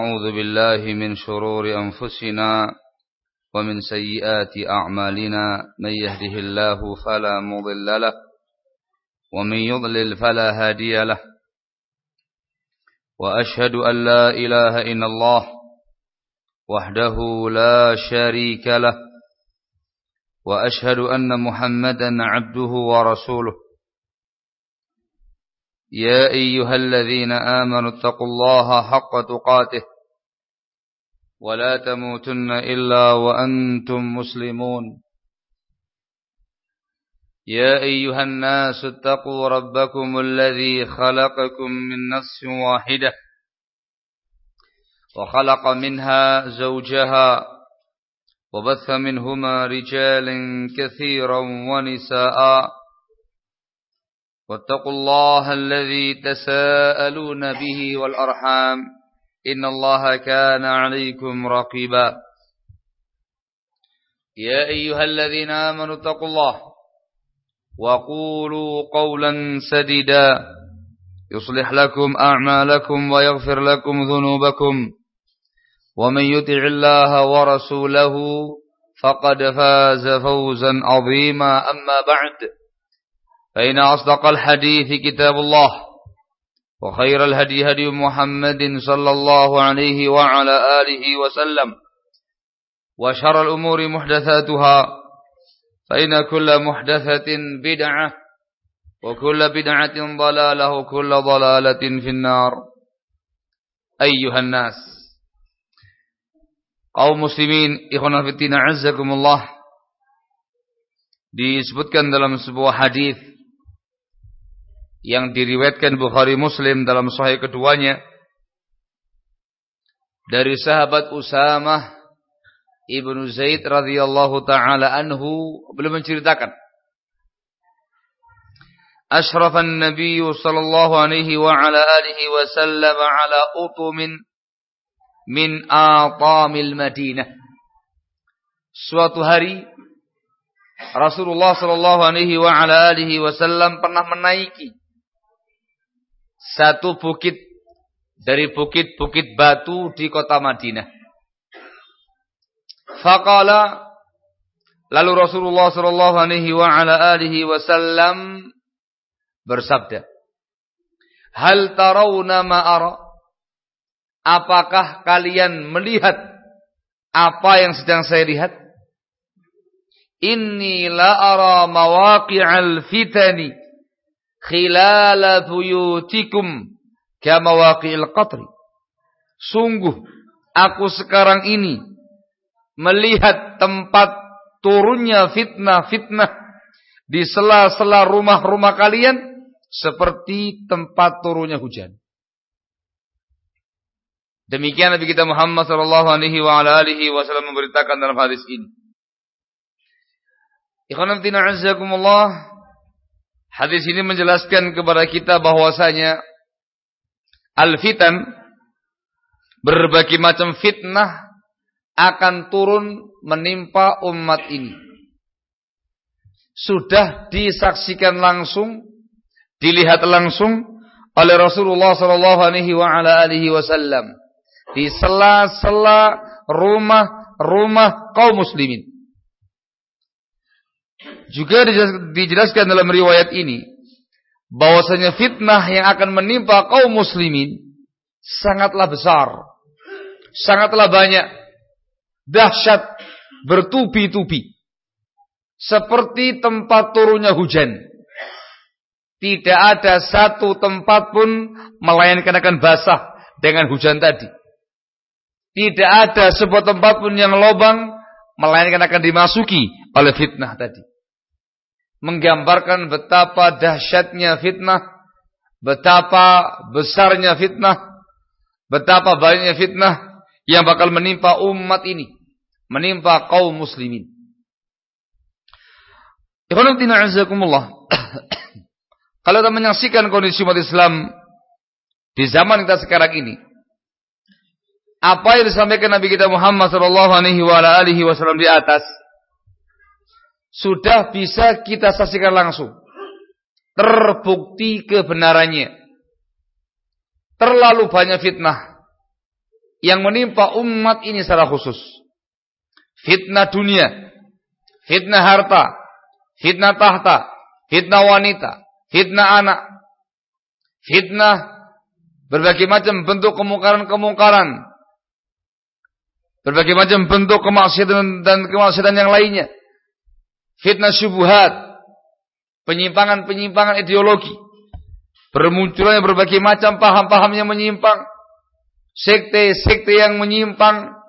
أعوذ بالله من شرور أنفسنا ومن سيئات أعمالنا من يهده الله فلا مضل له ومن يضلل فلا هادي له وأشهد أن لا إله إلا الله وحده لا شريك له وأشهد أن محمدا عبده ورسوله يا أيها الذين آمنوا اتقوا الله حق تقاته ولا تموتن إلا وأنتم مسلمون يا أيها الناس اتقوا ربكم الذي خلقكم من نفس واحدة وخلق منها زوجها وبث منهما رجالا كثيرا ونساء واتقوا الله الذي تساءلون به والأرحام إن الله كان عليكم رقيبا يا أيها الذين آمنوا اتقوا الله وقولوا قولا سديدا يصلح لكم أعمالكم ويغفر لكم ذنوبكم ومن يطع الله ورسوله فقد فاز فوزا عظيما أما بعد فإن أصدق الحديث كتاب الله وخير الهدي هدي محمد صلى الله عليه وعلى آله وسلم وشر الأمور محدثاتها فإن كل محدثة بدعة وكل بدعة ضلالة وكل ضلالة في النار أيها الناس kaum muslimin ikhwan fillah azzakumullah, disebutkan dalam sebuah hadis yang diriwayatkan Bukhari Muslim dalam sahih keduanya dari sahabat Usamah ibnu Zaid radhiyallahu taala anhu, beliau menceritakan asyrafan nabiy sallallahu alaihi wa ala alihi wasallam ala utumin min atamil Madinah. Suatu hari Rasulullah sallallahu alaihi wa ala alihi wasallam pernah menaiki satu bukit dari bukit-bukit batu di kota Madinah. Faqala, lalu Rasulullah sallallahu alaihi wa ala alihi wasallam bersabda, "Hal tarawna ma ara?" Apakah kalian melihat apa yang sedang saya lihat? Inni la ara mawaqi'al fitani khilala buyutikum kama waqi'il qatri. Sungguh aku sekarang ini melihat tempat turunnya fitnah-fitnah di sela-sela rumah-rumah kalian seperti tempat turunnya hujan. Demikian Nabi kita Muhammad sallallahu alaihi wa ala alihi wasallam memberitakan dalam hadis ini. Ikhwan fillah azzakumullah, hadis ini menjelaskan kepada kita bahwasanya al-fitan, berbagai macam fitnah akan turun menimpa umat ini. Sudah disaksikan langsung, dilihat langsung oleh Rasulullah sallallahu alaihi wa ala alihi wasallam di sela-sela rumah-rumah kaum muslimin. Juga dijelaskan dalam riwayat ini bahwasanya fitnah yang akan menimpa kaum muslimin sangatlah besar, sangatlah banyak, dahsyat, bertubi-tubi, seperti tempat turunnya hujan. Tidak ada satu tempat pun melainkan akan basah dengan hujan tadi. Tidak ada sebuah tempat pun yang lobang melainkan akan dimasuki oleh fitnah tadi. Menggambarkan betapa dahsyatnya fitnah, betapa besarnya fitnah, betapa banyaknya fitnah yang bakal menimpa umat ini, menimpa kaum muslimin. Ikhwan fillah azakumullah. Kalau kita menyaksikan kondisi umat Islam di zaman kita sekarang ini, apa yang disampaikan Nabi kita Muhammad sallallahu alaihi wa alihi wasallam di atas sudah bisa kita saksikan langsung, terbukti kebenarannya. Terlalu banyak fitnah, yang menimpa umat ini secara khusus. Fitnah dunia, fitnah harta, fitnah tahta, fitnah wanita, fitnah anak, fitnah berbagai macam bentuk kemungkaran-kemungkaran, berbagai macam bentuk kemaksiatan dan kemaksiatan yang lainnya. Fitnah syubhat, penyimpangan-penyimpangan ideologi, bermunculannya berbagai macam paham-paham yang menyimpang, sekte-sekte yang menyimpang,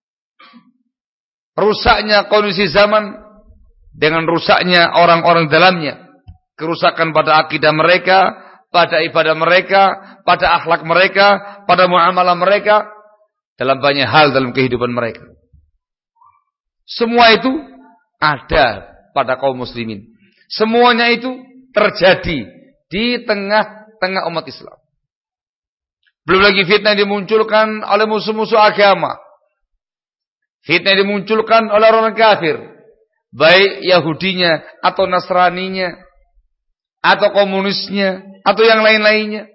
rusaknya kondisi zaman dengan rusaknya orang-orang dalamnya, kerusakan pada akidah mereka, pada ibadah mereka, pada akhlak mereka, pada muamalah mereka, dalam banyak hal dalam kehidupan mereka. Semua itu ada pada kaum muslimin. Semuanya itu terjadi di tengah-tengah umat Islam. Belum lagi fitnah yang dimunculkan oleh musuh-musuh agama. Fitnah yang dimunculkan oleh orang kafir, baik Yahudinya atau Nasraninya atau komunisnya atau yang lain-lainnya.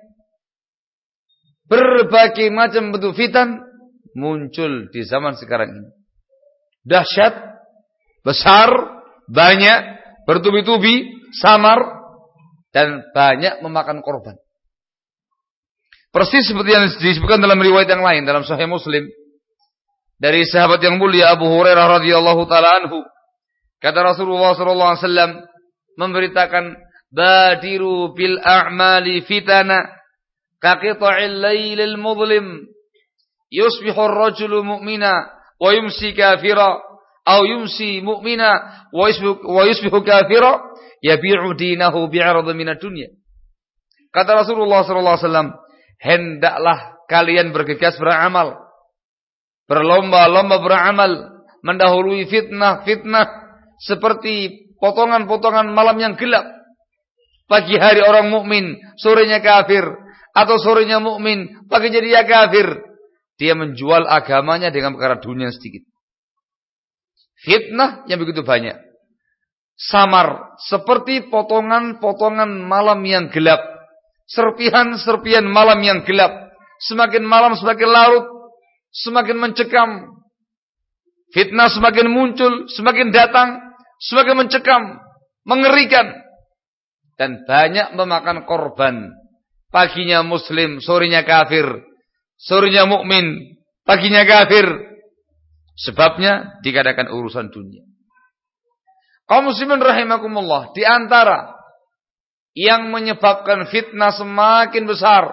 Berbagai macam bentuk fitnah muncul di zaman sekarang ini. Dahsyat, besar, banyak, bertubi-tubi, samar, dan banyak memakan korban. Persis seperti yang disebutkan dalam riwayat yang lain dalam Sahih Muslim dari sahabat yang mulia Abu Hurairah radhiyallahu taala anhu, kata Rasulullah sallallahu alaihi wasallam memberitakan, badiru bil a'mali fitana kaqita'il lailil mudlim yusbihu ar-rajulu mu'mina wa yumsi kafira aw yumsi mu'mina wa yusbihu kafira yabi'u dinahu bi'arad minad dunya. Kata Rasulullah sallallahu alaihi wasallam, hendaklah kalian bergegas beramal, berlomba-lomba beramal, mendahului fitnah-fitnah seperti potongan-potongan malam yang gelap. Pagi hari orang mukmin, sorenya kafir, atau sorenya mukmin, paginya dia kafir. Dia menjual agamanya dengan perkara dunia sedikit. Fitnah yang begitu banyak. Samar seperti potongan-potongan malam yang gelap. Serpihan-serpihan malam yang gelap. Semakin malam semakin larut, semakin mencekam. Fitnah semakin muncul, semakin datang, semakin mencekam, mengerikan. Dan banyak memakan korban. Paginya muslim, sorenya kafir. Sorenya mukmin, paginya kafir. Sebabnya dikatakan urusan dunia. Kaum muslimin rahimakumullah, di antara yang menyebabkan fitnah semakin besar,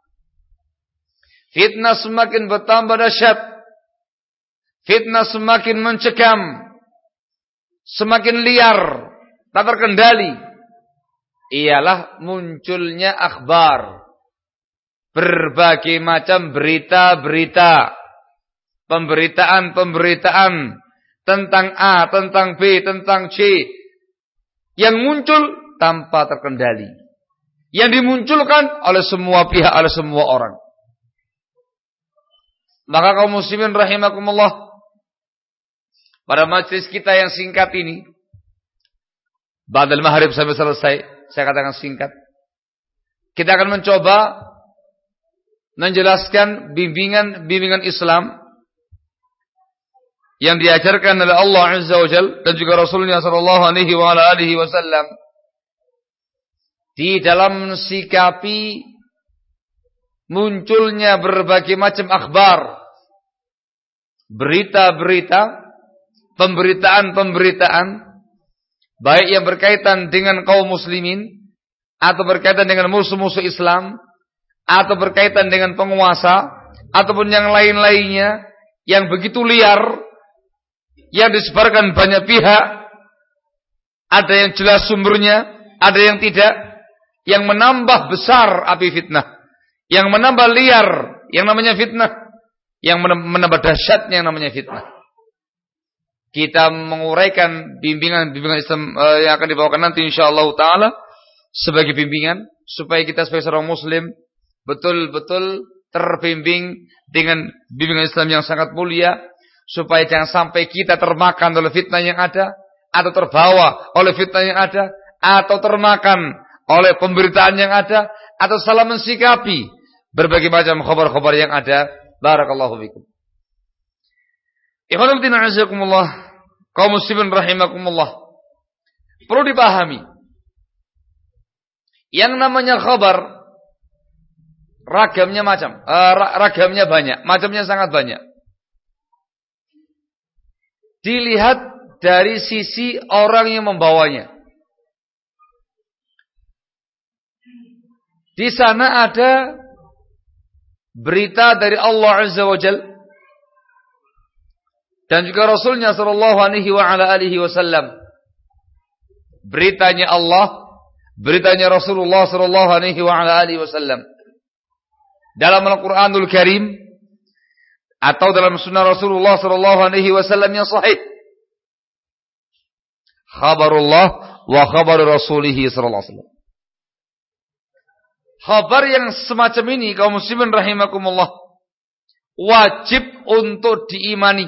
fitnah semakin bertambah dahsyat, fitnah semakin mencekam, semakin liar, tak terkendali, ialah munculnya akhbar, berbagai macam berita-berita, pemberitaan-pemberitaan tentang A, tentang B, tentang C, yang muncul tanpa terkendali, yang dimunculkan oleh semua pihak, oleh semua orang. Maka kaum muslimin rahimakumullah, pada majelis kita yang singkat ini, ba'dal maghrib sampai selesai, saya katakan singkat, kita akan mencoba menjelaskan bimbingan Islam yang diajarkan oleh Allah Azza wa Jalla dan juga Rasulnya sallallahu alaihi wasallam di dalam sikapi munculnya berbagai macam akhbar, berita-berita, pemberitaan-pemberitaan, baik yang berkaitan dengan kaum muslimin atau berkaitan dengan musuh-musuh Islam, atau berkaitan dengan penguasa, ataupun yang lain-lainnya yang begitu liar, yang disebarkan banyak pihak, ada yang jelas sumbernya, ada yang tidak, yang menambah besar api fitnah, yang menambah liar yang namanya fitnah, yang menambah dahsyatnya yang namanya fitnah. Kita menguraikan bimbingan Islam yang akan dibawakan nanti insyaallah taala sebagai bimbingan supaya kita sebagai seorang muslim betul-betul terbimbing dengan bimbingan Islam yang sangat mulia, supaya jangan sampai kita termakan oleh fitnah yang ada, atau terbawa oleh fitnah yang ada, atau termakan oleh pemberitaan yang ada, atau salah mensikapi berbagai macam khabar-khabar yang ada Barakallahu fikum. Ikhwanul fillah azakumullah, kaum muslimin rahimakumullah. Perlu dipahami, yang namanya khabar ragamnya ragamnya banyak, macamnya sangat banyak. Dilihat dari sisi orang yang membawanya. Di sana ada berita dari Allah Azza wa Jalla dan juga Rasulnya sallallahu alaihi wasallam. Beritanya Allah, beritanya Rasulullah sallallahu alaihi wasallam. Dalam Al-Qur'anul Karim atau dalam sunnah Rasulullah sallallahu alaihi wasallam yang sahih. Khabarullah wa khabar Rasulih sallallahu alaihi wasallam. Khabar yang semacam ini kaum muslimin rahimakumullah wajib untuk diimani.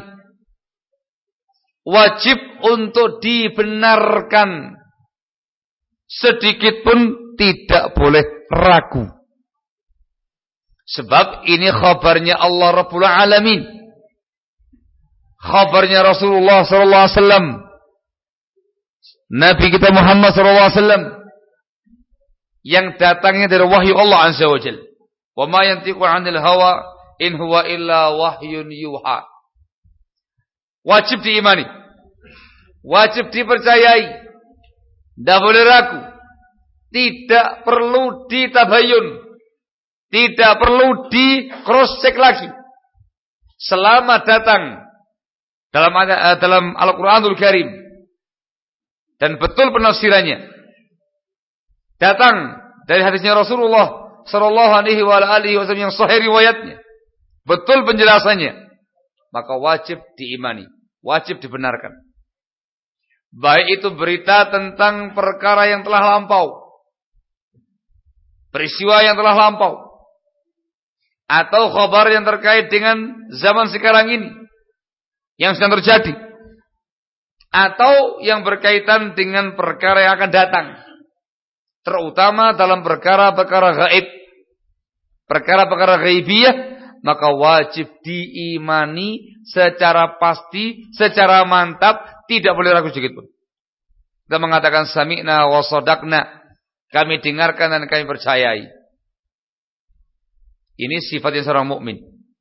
Wajib untuk dibenarkan. Sedikit pun tidak boleh ragu. Sebab ini khabarnya Allah Rabbul Alamin. Khabarnya Rasulullah sallallahu alaihi wasallam. Nabi kita Muhammad sallallahu alaihi wasallam yang datangnya dari wahyu Allah Azza wa Jalla. Wa ma yantiqu 'anil hawa in huwa illa wahyun yuha. Wajib diimani. Wajib dipercayai. Tidak boleh ragu. Tidak perlu ditabayun. Tidak perlu di cross check lagi. Selama datang dalam Al-Qur'anul Karim dan betul penafsirannya. Datang dari hadisnya Rasulullah sallallahu alaihi wasallam yang sahih riwayatnya. Betul penjelasannya. Maka wajib diimani, wajib dibenarkan. Baik itu berita tentang perkara yang telah lampau, peristiwa yang telah lampau, atau khabar yang terkait dengan zaman sekarang ini yang sedang terjadi, atau yang berkaitan dengan perkara yang akan datang, terutama dalam perkara-perkara gaib, perkara-perkara ghaibiyah, maka wajib diimani secara pasti, secara mantap, tidak boleh ragu sedikit pun. Kita mengatakan sami'na wa shadaqna, kami dengarkan dan kami percayai. Ini sifatnya seorang mukmin.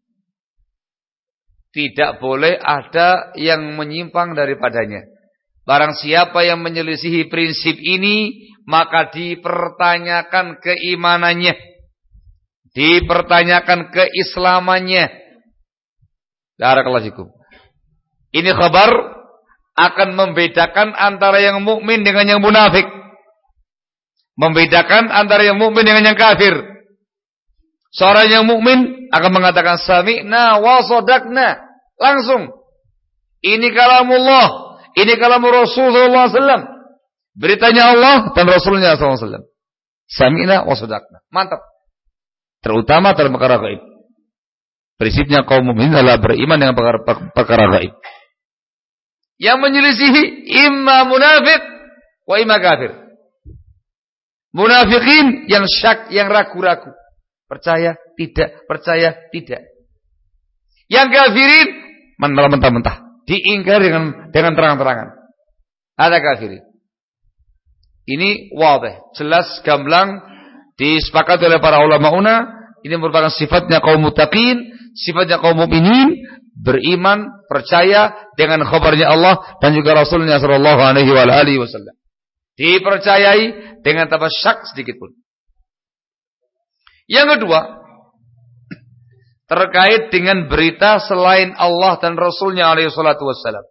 Tidak boleh ada yang menyimpang daripadanya. Barang siapa yang menyelisihi prinsip ini, maka dipertanyakan keimanannya, dipertanyakan keislamannya. Barakallahu fikum. Ini khabar akan membedakan antara yang mukmin dengan yang munafik. Membedakan antara yang mukmin dengan yang kafir. Seorang yang mukmin akan mengatakan sami'na wa shadaqna. Langsung. Ini kalamullah. Ini kalamur Rasul sallallahu alaihi wasallam. Beritanya Allah dan Rasulnya sallallahu alaihi wasallam. Sami'na wa shadaqna. Mantap. Terutama dalam perkara gaib. Prinsipnya kaum mukmin adalah beriman dengan perkara gaib. Yang menyelisihi imma munafik wa imma kafir. Munafikin yang syak, yang ragu-ragu. Percaya, tidak, percaya, tidak. Yang kafirin mentah-mentah. Diingkar dengan terang-terangan. Ada kafirin. Ini wadih, jelas, gamblang, disepakati oleh para ulama. Ini merupakan sifatnya kaum muttaqin, sifatnya kaum mukminin, beriman, percaya dengan khabarnya Allah dan juga Rasulnya sallallahu alaihi wasallam. Dipercayai dengan tanpa syak sedikit pun. Yang kedua, terkait dengan berita selain Allah dan Rasulnya alaihi salatu wassalam.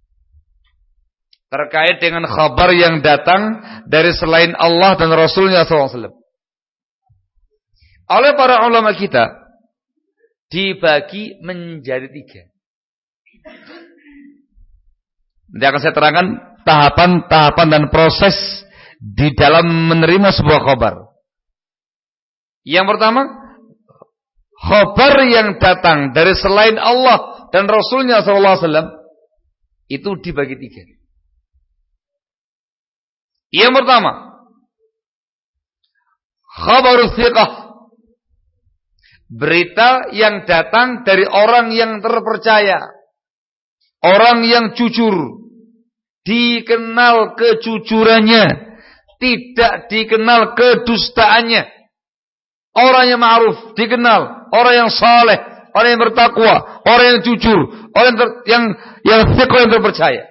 Terkait dengan khabar yang datang dari selain Allah dan Rasulnya sallallahu alaihi wasallam. Oleh para ulama kita dibagi menjadi 3. Nanti akan saya terangkan tahapan-tahapan dan proses di dalam menerima sebuah khabar. Yang pertama, khabar yang datang dari selain Allah dan Rasulnya sallallahu alaihi wasallam itu dibagi 3. Yang pertama, khabarus thiqah, Berita yang datang dari orang yang terpercaya, orang yang jujur, dikenal kejujurannya, tidak dikenal kedustaannya. Orang yang ma'ruf dikenal, orang yang saleh, orang yang bertakwa, orang yang jujur, orang yang thiqah, yang terpercaya.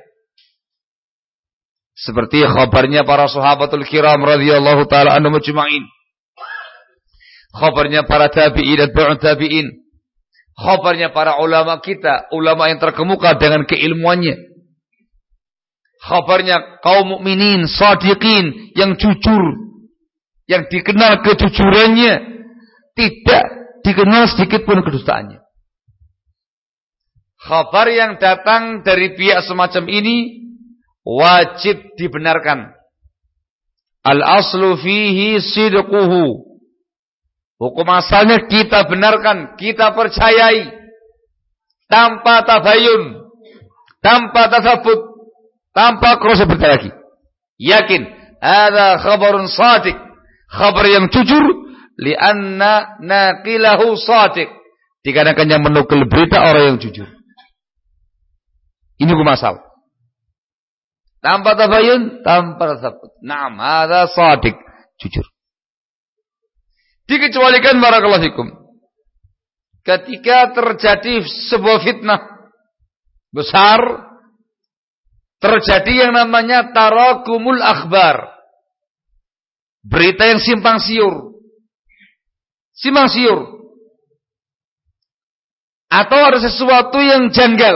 Seperti khabarnya para sahabatul kiram radhiyallahu taala anhum ajma'in. Khabarnya para tabi'in dan tabi'ut tabi'in. Khabarnya para ulama kita, ulama yang terkemuka dengan keilmuannya. Khabarnya kaum mukminin shadiqin yang jujur, yang dikenal kejujurannya, tidak dikenal sedikit pun kedustaannya. Khabar yang datang dari pihak semacam ini wajib dibenarkan. Al-aslu fihi sidquhu. Hukum asalnya kita benarkan, kita percayai, tanpa tabayun, tanpa tasabut, tanpa cross lagi. Yakin, ada khabarun shadiq, khabar yang jujur, lianna naqilahu shadiq, dikarenakan yang menukil berita orang yang jujur. Ini hukum asal. Tanpa tabayun, tanpa tasabut. Naam, ada shadiq, jujur. Dikecualikan barakallahu fikum ketika terjadi sebuah fitnah besar, terjadi yang namanya tarakumul akhbar, berita yang simpang siur, atau ada sesuatu yang janggal,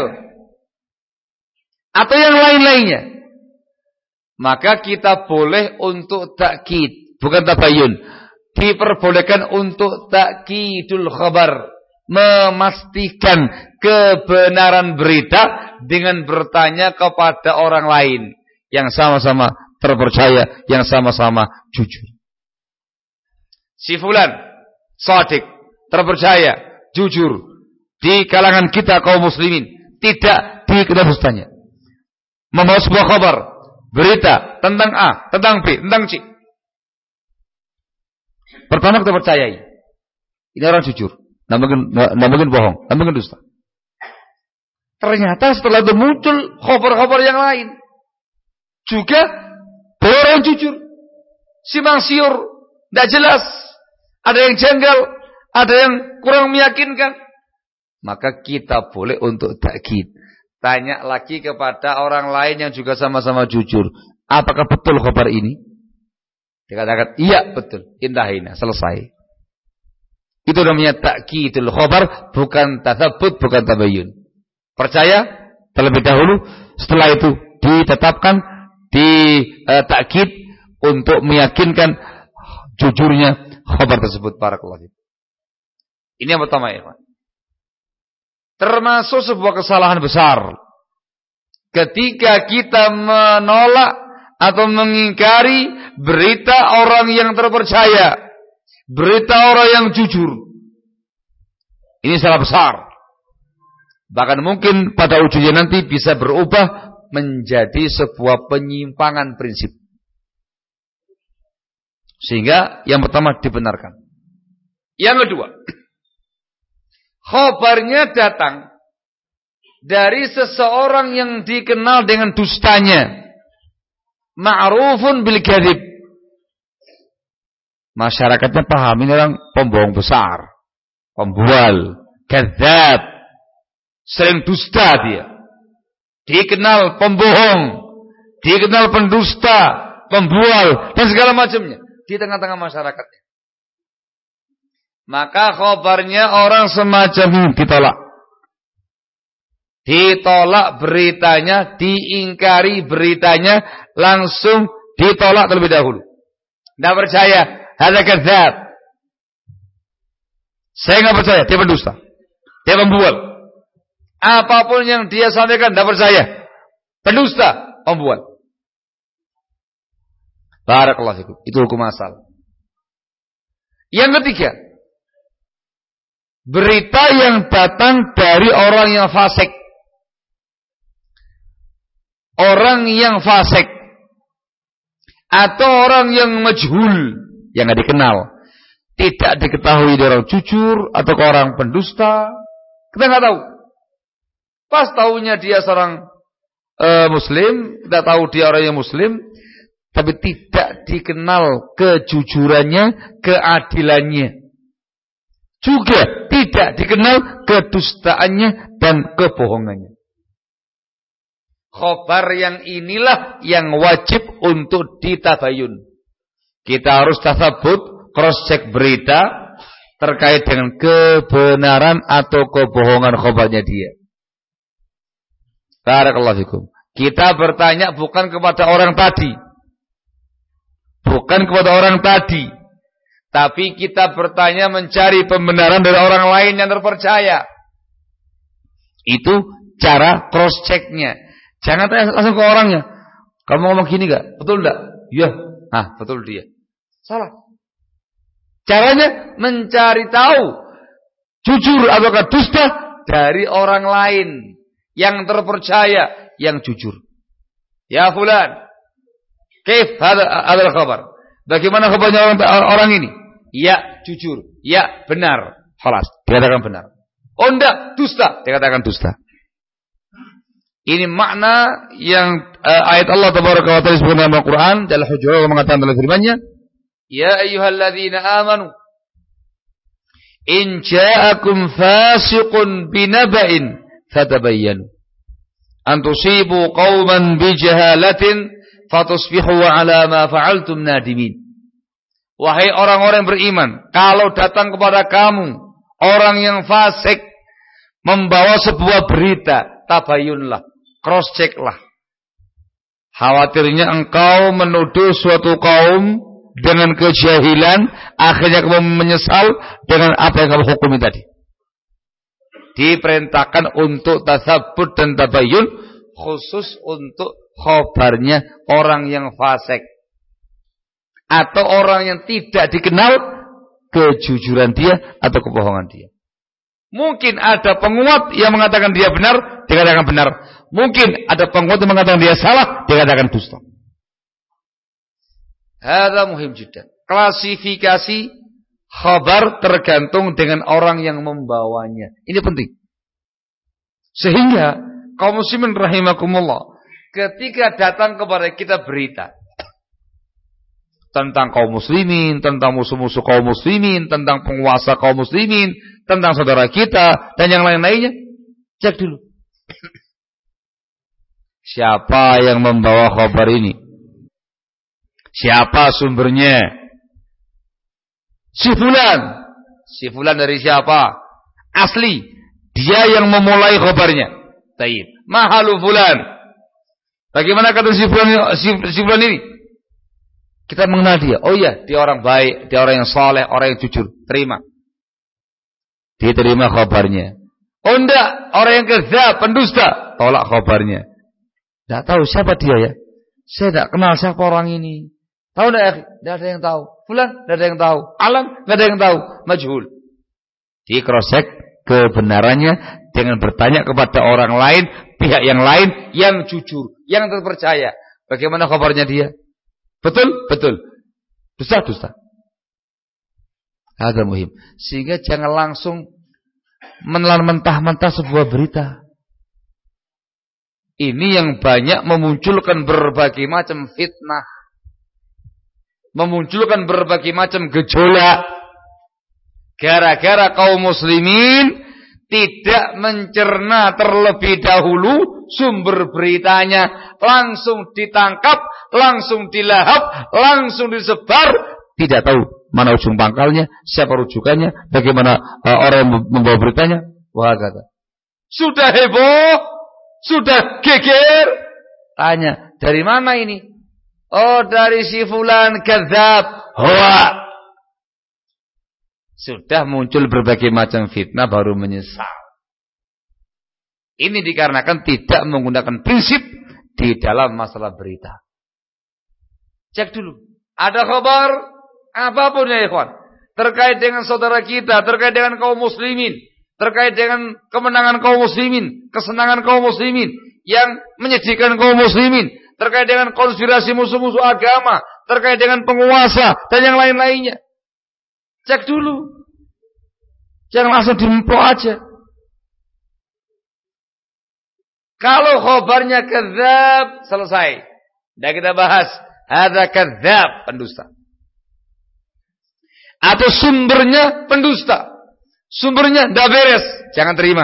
atau yang lain-lainnya, maka kita boleh untuk takkid, bukan tabayun. Diperbolehkan untuk takkidul khabar, memastikan kebenaran berita dengan bertanya kepada orang lain yang sama-sama terpercaya, yang sama-sama jujur. Si fulan shadiq, terpercaya, jujur di kalangan kita kaum muslimin, tidak dikenal dustanya. Membawa sebuah kabar, berita tentang A, tentang B, tentang C. Pertama kita percayai, ini orang jujur, nggak mungkin bohong, nggak mungkin dusta. Ternyata setelah itu muncul khabar-khabar yang lain, juga orang jujur, simpang siur, tidak jelas, ada yang janggal, ada yang kurang meyakinkan, maka kita boleh untuk takkid. Tanya lagi kepada orang lain yang juga sama-sama jujur, apakah betul khabar ini? Dikatakan, iya betul, intahina, selesai. Itu namanya takkidul khabar, bukan tasabbut, bukan tabayyun. Percaya terlebih dahulu, setelah itu ditetapkan, takkid untuk meyakinkan jujurnya khabar tersebut. Barakallahu fiik. Ini yang pertama ya, Pak. Termasuk sebuah kesalahan besar ketika kita menolak atau mengingkari berita orang yang terpercaya, berita orang yang jujur. Ini salah besar. Bahkan mungkin pada ujungnya nanti bisa berubah menjadi sebuah penyimpangan prinsip. Sehingga yang pertama dibenarkan. Yang kedua, khabarnya datang dari seseorang yang dikenal dengan dustanya, ma'rufun bil kadzib. Masyarakatnya paham ini orang pembohong besar, pembual, kadzab, sering dusta dia. Dikenal pembohong, dikenal pendusta, pembual dan segala macamnya di tengah-tengah masyarakatnya. Maka khabarnya orang semacam ini ditolak. Ditolak beritanya, diingkari beritanya, langsung ditolak terlebih dahulu. Tidak percaya, hada kadzab. Saya tidak percaya, dia pendusta, dia pembual. Apapun yang dia sampaikan tidak percaya, pendusta, pembual. Barakallahu fikum. Itu hukum asal. Yang ketiga, berita yang datang dari orang yang fasik. Orang yang fasik atau orang yang majhul, yang tidak dikenal, tidak diketahui dia orang jujur atau orang pendusta. Kita nggak tahu. Pas tahunya dia seorang Muslim, kita tahu dia orang yang Muslim, tapi tidak dikenal kejujurannya, keadilannya. Juga tidak dikenal kedustaannya dan kebohongannya. Khobar yang inilah yang wajib untuk ditabayun. Kita harus tasabut, cross check berita terkait dengan kebenaran atau kebohongan khobarnya dia. Barakallahu fikum. Kita bertanya bukan kepada orang tadi. Bukan kepada orang tadi. Tapi kita bertanya mencari pembenaran dari orang lain yang terpercaya. Itu cara cross checknya. Jangan tanya langsung ke orangnya. Kamu ngomong gini gak? Betul gak? Iya. Ah, betul dia. Salah. Caranya mencari tahu jujur ataukah dusta dari orang lain yang terpercaya, yang jujur. Ya fulan, kaif hadal khabar? Bagaimana kabarnya orang ini? Ya, jujur. Ya, benar. Khalas, dikatakan benar. Oh enggak, dusta, dikatakan dusta. Ini makna yang ayat Allah Tabaraka wa Ta'ala disebutkan dalam Al-Quran dalam Hujurat Allah mengatakan dalam firman-Nya, ya ayyuhalladzina amanu in ja'akum fasiqun binaba'in fatabayyanu an tusibu qauman bijahalatin fatusbihu ala ma fa'altum nadimin. Wahai orang-orang yang beriman, kalau datang kepada kamu orang yang fasik membawa sebuah berita, tabayunlah, cross checklah. Khawatirnya engkau menuduh suatu kaum dengan kejahilan, akhirnya kamu menyesal dengan apa yang kamu hukumi tadi. Diperintahkan untuk tasabbut dan tabayyun, khusus untuk khabarnya orang yang fasik atau orang yang tidak dikenal kejujuran dia atau kebohongan dia. Mungkin ada penguat yang mengatakan dia benar, dikatakan benar. Mungkin ada penguat yang mengatakan dia salah, dikatakan dusta. Hadza muhim jiddan. Klasifikasi khabar tergantung dengan orang yang membawanya. Ini penting. Sehingga kaum muslimin rahimakumullah, ketika datang kepada kita berita tentang kaum muslimin, tentang musuh-musuh kaum muslimin, tentang penguasa kaum muslimin, tentang saudara kita dan yang lain-lainnya, cek dulu. Siapa yang membawa khabar ini? Siapa sumbernya? Si fulan. Si fulan dari siapa? Asli. Dia yang memulai khabarnya. Taib. Mahalu fulan. Bagaimana kata si fulan ini? Kita mengenal dia. Oh iya, dia orang baik, dia orang yang saleh, orang yang jujur. Terima. Diterima khabarnya. Oh enggak, orang yang kadzab, pendusta. Tolak khabarnya. Tidak tahu siapa dia ya. Saya tidak kenal siapa orang ini. Tahu enggak ya? Tidak ada yang tahu. Fulan, tidak ada yang tahu. Alam, tidak ada yang tahu. Majhul. Di cross check kebenarannya dengan bertanya kepada orang lain, pihak yang lain yang jujur, yang terpercaya. Bagaimana kabarnya dia? Betul, betul. Dusta, dusta. Ada muhim. Sehingga jangan langsung menelan mentah-mentah sebuah berita. Ini yang banyak memunculkan berbagai macam fitnah, memunculkan berbagai macam gejolak. Gara-gara kaum muslimin tidak mencerna terlebih dahulu sumber beritanya, langsung ditangkap, langsung dilahap, langsung disebar, tidak tahu mana ujung pangkalnya, siapa rujukannya, bagaimana orang yang membawa beritanya. Wah, kata. Sudah heboh, sudah geger. Tanya, dari mana ini? Oh, dari si fulan kadzab. Hoa. Sudah muncul berbagai macam fitnah baru menyesal. Ini dikarenakan tidak menggunakan prinsip di dalam masalah berita. Cek dulu. Ada kabar apapun ya ikhwan, terkait dengan saudara kita, terkait dengan kaum muslimin, terkait dengan kemenangan kaum muslimin, kesenangan kaum muslimin, yang menyedihkan kaum muslimin, terkait dengan konspirasi musuh-musuh agama, terkait dengan penguasa dan yang lain-lainnya. Cek dulu. Jangan langsung dimplok aja. Kalau khabarnya kadzab, selesai. Dah kita bahas. Hadza kadzab, pendusta. Atau sumbernya pendusta. Sumbernya tidak beres, jangan terima.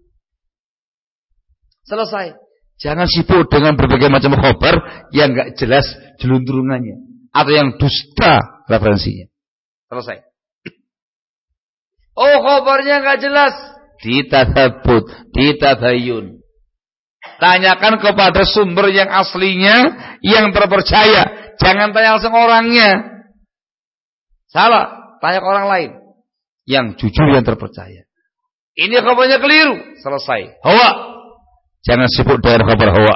Selesai. Jangan sibuk dengan berbagai macam khabar yang enggak jelas jelunturungannya atau yang dusta referensinya. Selesai. Oh, khabarnya enggak jelas. Ditathabut, ditabayun. Tanyakan kepada sumber yang aslinya, yang terpercaya. Jangan tanya langsung orangnya. Salah, tanya ke orang lain yang jujur, yang terpercaya. Ini kabarnya keliru, selesai. Hawa. Jangan sibuk dengan kabar hawa.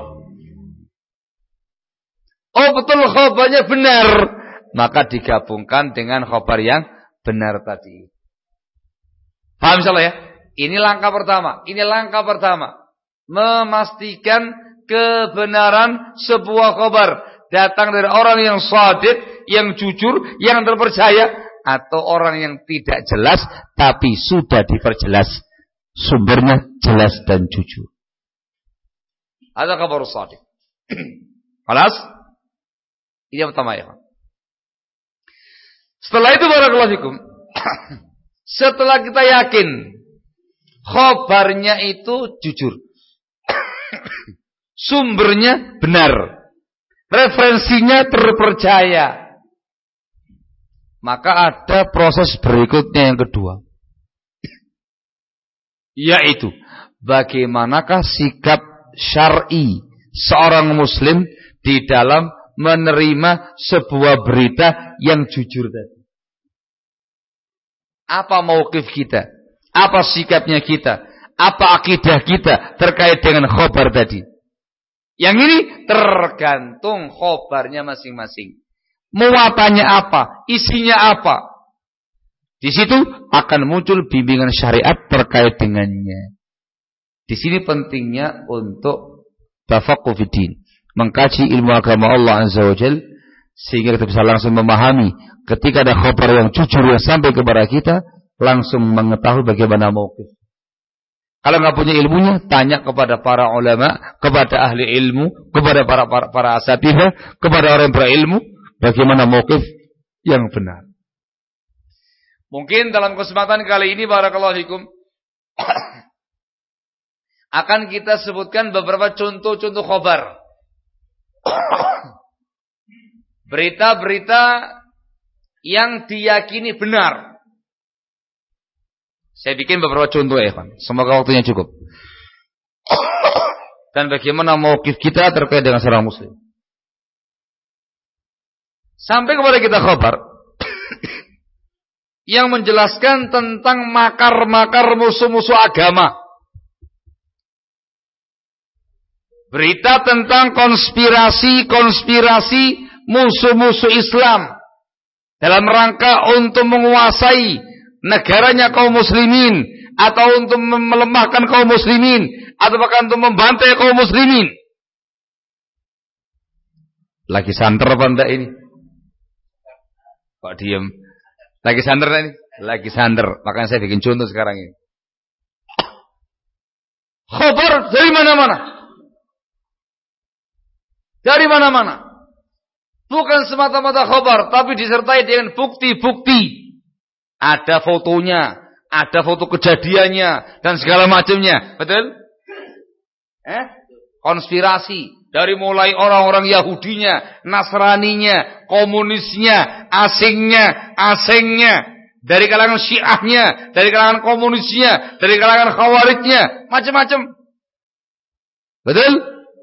Oh, betul kabarnya benar, maka digabungkan dengan kabar yang benar tadi. Paham insyaallah ya? Ini langkah pertama. Ini langkah pertama. Memastikan kebenaran sebuah kabar datang dari orang yang shadiq, yang jujur, yang terpercaya, atau orang yang tidak jelas tapi sudah diperjelas sumbernya jelas dan jujur. Ada kabar shadiq. Kelas? Ini yang pertama ya. Setelah itu barakallahu fikum. Setelah kita yakin khabarnya itu jujur, sumbernya benar, referensinya terpercaya, maka ada proses berikutnya yang kedua, yaitu bagaimanakah sikap syar'i seorang muslim di dalam menerima sebuah berita yang jujur tadi. Apa mauqif kita? Apa sikapnya kita? Apa akidah kita terkait dengan khabar tadi? Yang ini tergantung khabarnya masing-masing. Muatannya apa? Isinya apa? Di situ akan muncul bimbingan syariat terkait dengannya. Di sini pentingnya untuk tafaqquh fiddin, mengkaji ilmu agama Allah Azza wa Jalla, sehingga kita bisa langsung memahami ketika ada khabar yang jujur yang sampai kepada kita, langsung mengetahui bagaimana mauqif. Kalau nggak punya ilmunya, tanya kepada para ulama, kepada ahli ilmu, kepada para asatidz, kepada orang yang berilmu, bagaimana mauqif yang benar. Mungkin dalam kesempatan kali ini barakallahu fikum akan kita sebutkan beberapa contoh-contoh khabar. Berita-berita yang diyakini benar. Saya bikin beberapa contoh ya, Pak. Semoga waktunya cukup. Dan bagaimana mauqif kita terkait dengan seorang muslim. Sampai kepada kita khabar yang menjelaskan tentang makar-makar musuh-musuh agama. Berita tentang konspirasi-konspirasi musuh-musuh Islam dalam rangka untuk menguasai negaranya kaum muslimin, atau untuk melemahkan kaum muslimin, atau bahkan untuk membantai kaum muslimin. Lagi santer apa enggak ini? Kok diem? Lagi santer ini? Lagi santer. Makanya saya bikin contoh sekarang ini. Khabar dari mana-mana. Dari mana-mana. Bukan semata-mata khabar, tapi disertai dengan bukti-bukti. Ada fotonya, ada foto kejadiannya, dan segala macamnya. Betul? Konspirasi. Dari mulai orang-orang Yahudinya, Nasraninya, komunisnya, asingnya. Dari kalangan Syiahnya, dari kalangan komunisnya, dari kalangan Khawarijnya. Macam-macam. Betul?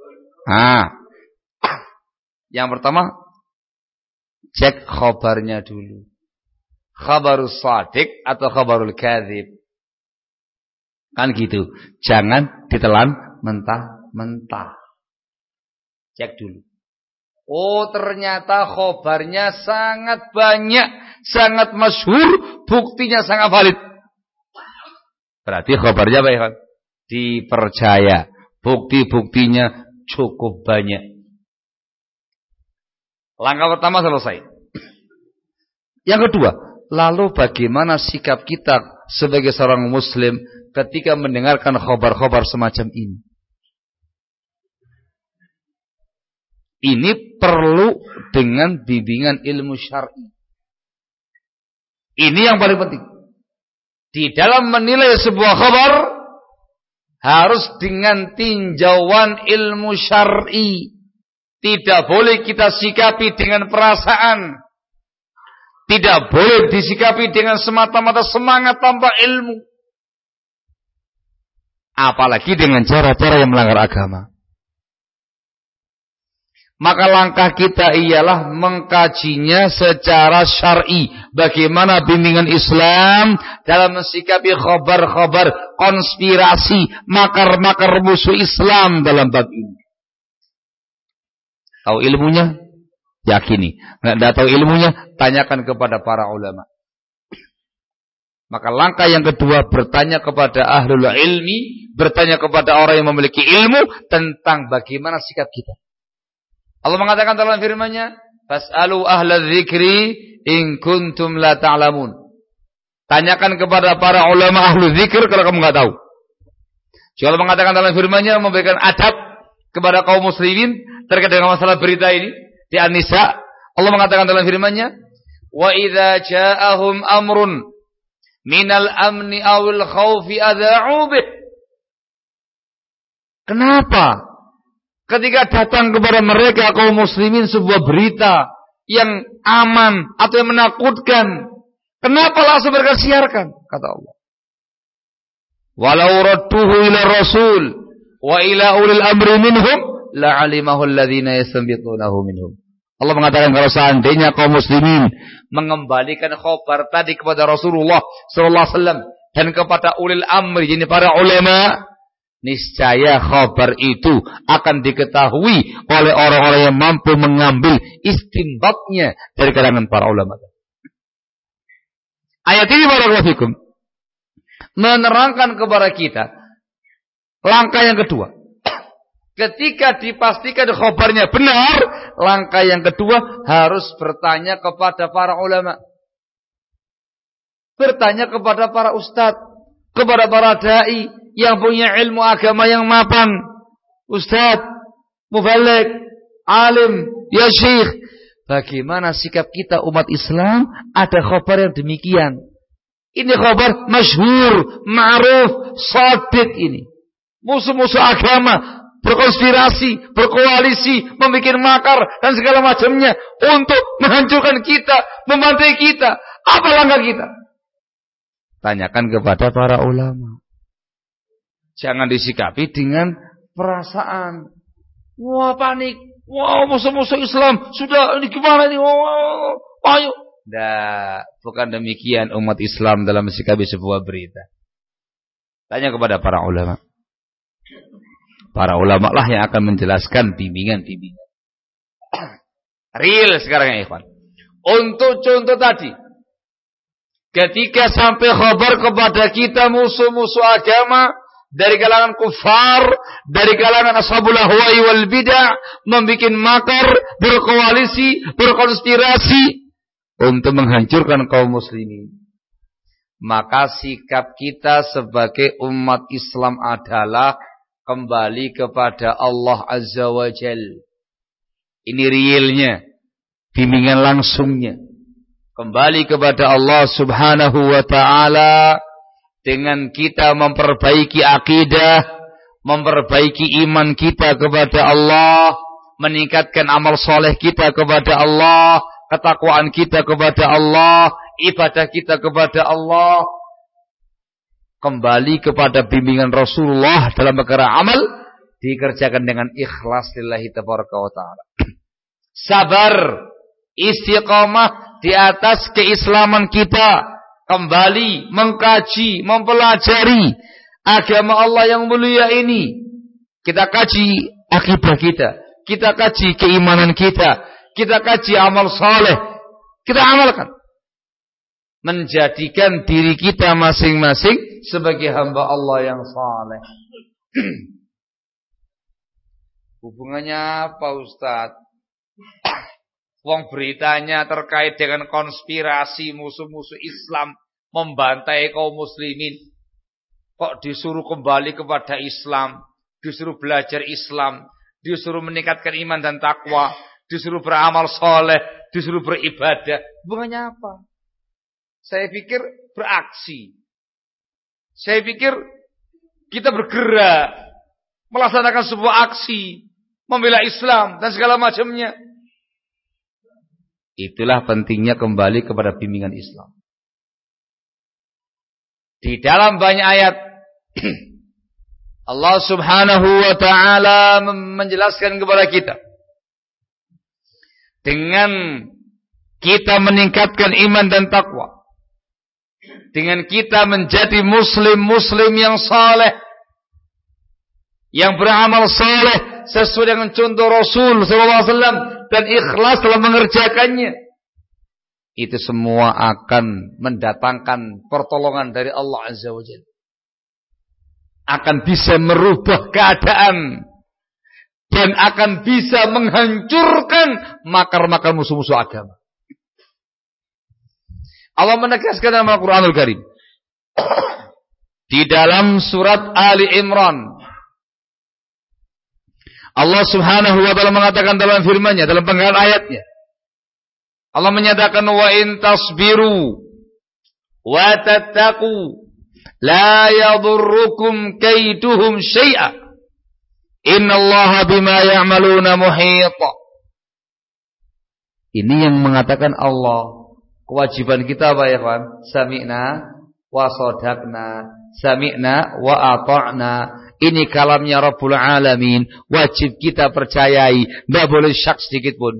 Yang pertama, cek khabarnya dulu. Khabarus shadiq atau khabarul kadzib. Kan gitu. Jangan ditelan mentah-mentah. Cek dulu. Oh, ternyata khabarnya sangat banyak, sangat masyhur, buktinya sangat valid. Berarti khabarnya baik, dipercaya. Bukti-buktinya cukup banyak. Langkah pertama selesai. Yang kedua, Lalu bagaimana sikap kita sebagai seorang muslim ketika mendengarkan khabar-khabar semacam ini? Ini perlu dengan bimbingan ilmu syar'i. Ini yang paling penting. Di dalam menilai sebuah khabar harus dengan tinjauan ilmu syar'i. Tidak boleh kita sikapi dengan perasaan. Tidak boleh disikapi dengan semata-mata semangat tanpa ilmu. Apalagi dengan cara-cara yang melanggar agama. Maka langkah kita ialah mengkajinya secara syar'i. Bagaimana bimbingan Islam dalam mensikapi khabar-khabar konspirasi, makar-makar musuh Islam dalam bab ini. Tahu ilmunya? Yakini. Nggak tahu ilmunya? Tanyakan kepada para ulama. Maka langkah yang kedua, bertanya kepada ahlul ilmi, bertanya kepada orang yang memiliki ilmu tentang bagaimana sikap kita. Allah mengatakan dalam firman-Nya, "Fas'alu ahla dzikri in kuntum la ta'lamun." Tanyakan kepada para ulama ahlu dzikir kalau kamu enggak tahu. Allah mengatakan dalam firman-Nya, memberikan adab kepada kaum muslimin terkait dengan masalah berita ini di An-Nisa. Allah mengatakan dalam firman-Nya, "Wa idza ja'ahum amrun minal amni awil khaufi adha'u bih." Kenapa? Ketika datang kepada mereka kaum muslimin sebuah berita yang aman atau yang menakutkan, kenapa langsung mereka siarkan? Kata Allah, "Walau radduhu ila rasul wa ila ulil amri minhum la'alimahu alladhina yastanbitunahu minhum." Allah mengatakan kalau seandainya kaum muslimin mengembalikan khabar tadi kepada Rasulullah sallallahu alaihi wasallam dan kepada ulil amri, ini para ulama, niscaya khabar itu akan diketahui oleh orang-orang yang mampu mengambil istinbatnya dari kalangan para ulama. Ayat ini barakallahu fikum menerangkan kepada kita langkah yang kedua. Ketika dipastikan khabarnya benar, langkah yang kedua harus bertanya kepada para ulama. Bertanya kepada para ustadz, kepada para dai yang punya ilmu agama yang mapan. Ustadz, mubaligh, alim, ya syekh, bagaimana sikap kita umat Islam ada khabar yang demikian? Ini khabar masyhur, ma'ruf, shadiq ini. Musuh-musuh agama berkonspirasi, berkoalisi, membuat makar dan segala macamnya untuk menghancurkan kita, membantai kita. Apa langkah kita? Tanyakan kepada para ulama. Jangan disikapi dengan perasaan. Wah, panik. Wah, musuh-musuh Islam. Sudah, ini gimana ini? Wah, ayo. Nah, bukan demikian umat Islam dalam mensikapi sebuah berita. Tanya kepada para ulama. Para ulama lah yang akan menjelaskan bimbingan-bimbingan. Real sekarang ya ikhwan. Untuk contoh tadi, ketika sampai khabar kepada kita musuh-musuh agama dari kalangan kufar, dari kalangan ashabul ahwa'i wal bid'ah, membikin makar, berkoalisi, berkonspirasi untuk menghancurkan kaum muslimin, maka sikap kita sebagai umat Islam adalah kembali kepada Allah Azza wa Jal. Ini realnya, bimbingan langsungnya. Kembali kepada Allah Subhanahu wa ta'ala dengan kita memperbaiki akidah, memperbaiki iman kita kepada Allah, meningkatkan amal soleh kita kepada Allah, ketakwaan kita kepada Allah, ibadah kita kepada Allah. Kembali kepada bimbingan Rasulullah dalam perkara amal, dikerjakan dengan ikhlas lillahi tabaraka wa ta'ala. Sabar, istiqamah di atas keislaman kita, kembali mengkaji, mempelajari agama Allah yang mulia ini. Kita kaji akidah kita, kita kaji keimanan kita, kita kaji amal saleh, kita amalkan. Menjadikan diri kita masing-masing sebagai hamba Allah yang saleh. Hubungannya apa Ustaz? Wong beritanya terkait dengan konspirasi musuh-musuh Islam membantai kaum muslimin. Kok disuruh kembali kepada Islam, disuruh belajar Islam, disuruh meningkatkan iman dan takwa, disuruh beramal soleh, disuruh beribadah. Hubungannya apa? Saya pikir beraksi. Saya pikir kita bergerak, melaksanakan sebuah aksi, membela Islam dan segala macamnya. Itulah pentingnya kembali kepada bimbingan Islam. Di dalam banyak ayat Allah Subhanahu wa ta'ala menjelaskan kepada kita, dengan kita meningkatkan iman dan takwa, dengan kita menjadi muslim-muslim yang saleh, yang beramal saleh sesuai dengan contoh Rasul SAW dan ikhlas dalam mengerjakannya, itu semua akan mendatangkan pertolongan dari Allah Azza wa Jalla. Akan bisa merubah keadaan dan akan bisa menghancurkan makar-makar musuh-musuh agama. Allah menegaskan dalam Al-Qur'anul Karim di dalam surat Ali Imran, Allah Subhanahu wa ta'ala mengatakan dalam firman-Nya, dalam penggalan ayatnya, Allah menyatakan, wa in tasbiru wa tattaqu la yadurrukum kaiduhum syai'a innallaha bima ya'maluna muhit. Ini yang mengatakan Allah. Kewajiban kita apa ya, Pak? Sami'na wa sadaqna, sami'na wa ata'na. Ini kalamnya Rabbul Alamin, wajib kita percayai, tidak boleh syak sedikit pun.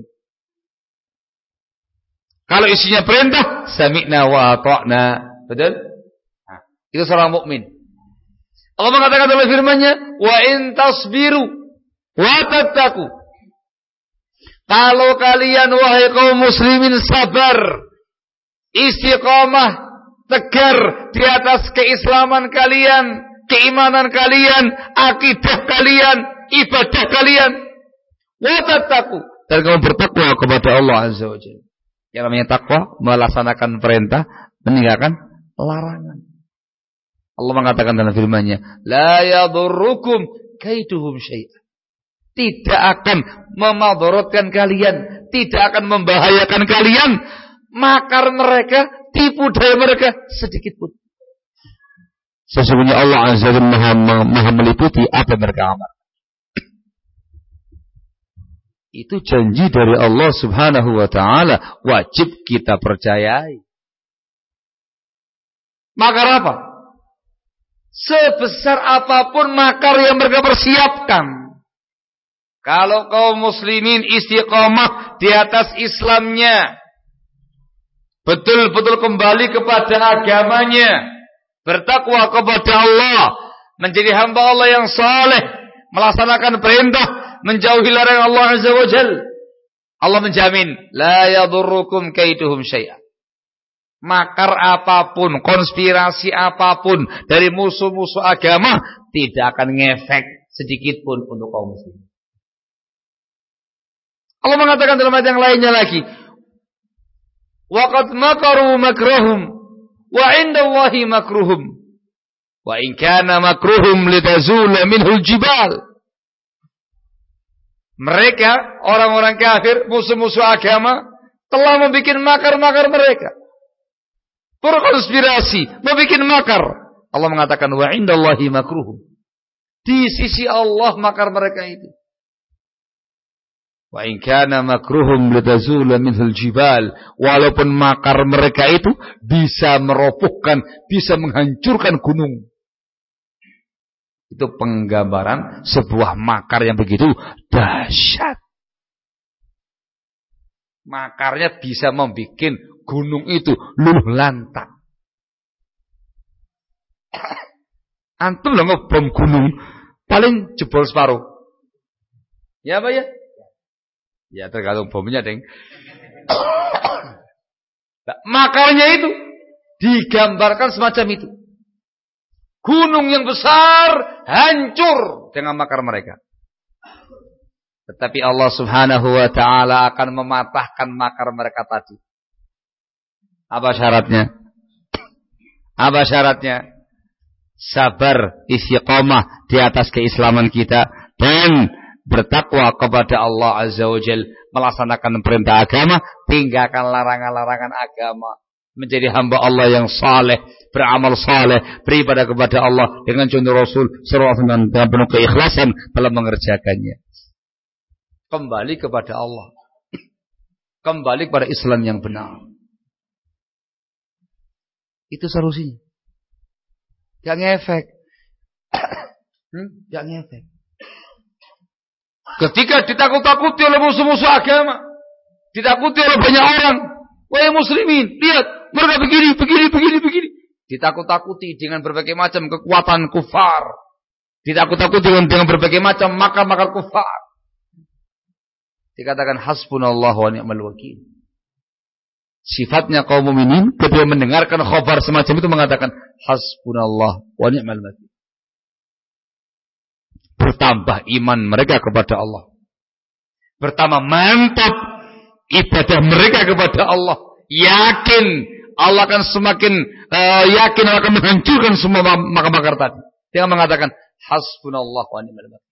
Kalau isinya perintah, sami'na wa ata'na, betul? Nah, itu seorang mukmin. Allah mengatakan dalam firman-Nya, wa in tasbiru wa tattaqu. Kalau kalian wahai kaum muslimin sabar, istiqamah, tegar di atas keislaman kalian, keimanan kalian, akidah kalian, ibadah kalian, wa tattaqu, dan kamu bertakwa kepada Allah Azza wa Jalla. Yang namanya takwa, melaksanakan perintah, meninggalkan larangan. Allah mengatakan dalam firman-Nya, la yadurrukum kaiduhum syai'a. Tidak akan memadaratkan kalian, tidak akan membahayakan kalian makar mereka, tipu daya mereka sedikit pun. Sesungguhnya Allah Azza wa Jalla maha meliputi apa yang mereka amal. Itu janji dari Allah Subhanahu wa ta'ala, wajib kita percayai. Makar apa? Sebesar apapun makar yang mereka persiapkan, kalau kaum muslimin istiqamah di atas Islamnya, betul-betul kembali kepada agamanya, bertakwa kepada Allah, menjadi hamba Allah yang saleh, melaksanakan perintah, menjauhi larangan Allah Azza wa Jalla, Allah menjamin la yadurrukum kaiduhum syai'a. Makar apapun, konspirasi apapun dari musuh-musuh agama tidak akan ngefek sedikit pun untuk kaum muslim. Allah mengatakan dalam ayat yang lainnya lagi, wa qad makaru makrahum wa 'indallahi makruhum wa in kana makruhum litazula minhul jibal. Mereka, orang-orang kafir, musuh-musuh agama, telah membuat makar-makar mereka, berkonspirasi, membuat makar. Allah mengatakan wa 'indallahi makruhum. Di sisi Allah makar mereka itu. Wa in kana makruhum litazula minhul jibal. Walaupun makar mereka itu bisa merobohkan, bisa menghancurkan gunung. Itu penggambaran sebuah makar yang begitu dahsyat. Makarnya bisa membuat gunung itu luluh lantak. Antum lah ngebom gunung, paling jebol separuh. Ya Pak ya? Ya tergantung bomnya, Deng. Makarnya itu digambarkan semacam itu. Gunung yang besar hancur dengan makar mereka. Tetapi Allah Subhanahu wa ta'ala akan mematahkan makar mereka tadi. Apa syaratnya? Apa syaratnya? Sabar, istiqamah di atas keislaman kita dan bertakwa kepada Allah Azza wa Jalla, melaksanakan perintah agama, tinggalkan larangan-larangan agama, menjadi hamba Allah yang saleh, beramal saleh, beribadah kepada Allah dengan contoh Rasul sallallahu alaihi wasallam dengan penuh keikhlasan dalam mengerjakannya. Kembali kepada Allah. Kembali kepada Islam yang benar. Itu solusinya. Gak ngefek. Gak ngefek. Ketika ditakut-takuti oleh musuh-musuh agama, ditakuti oleh banyak orang, wahai muslimin, lihat, mereka begini. Ditakut-takuti dengan berbagai macam kekuatan kufar. Ditakut-takuti dengan berbagai macam makar-makar kufar. Dikatakan hasbunallah wa ni'mal wakil. Sifatnya kaum mukminin ketika mendengarkan khabar semacam itu mengatakan hasbunallah wa ni'mal wakil. Bertambah iman mereka kepada Allah. Bertambah mantap ibadah mereka kepada Allah. Yakin Allah akan semakin yakin Allah akan menghancurkan semua makar-makar tadi. Dia mengatakan hasbunallah wa ni'mal wakil.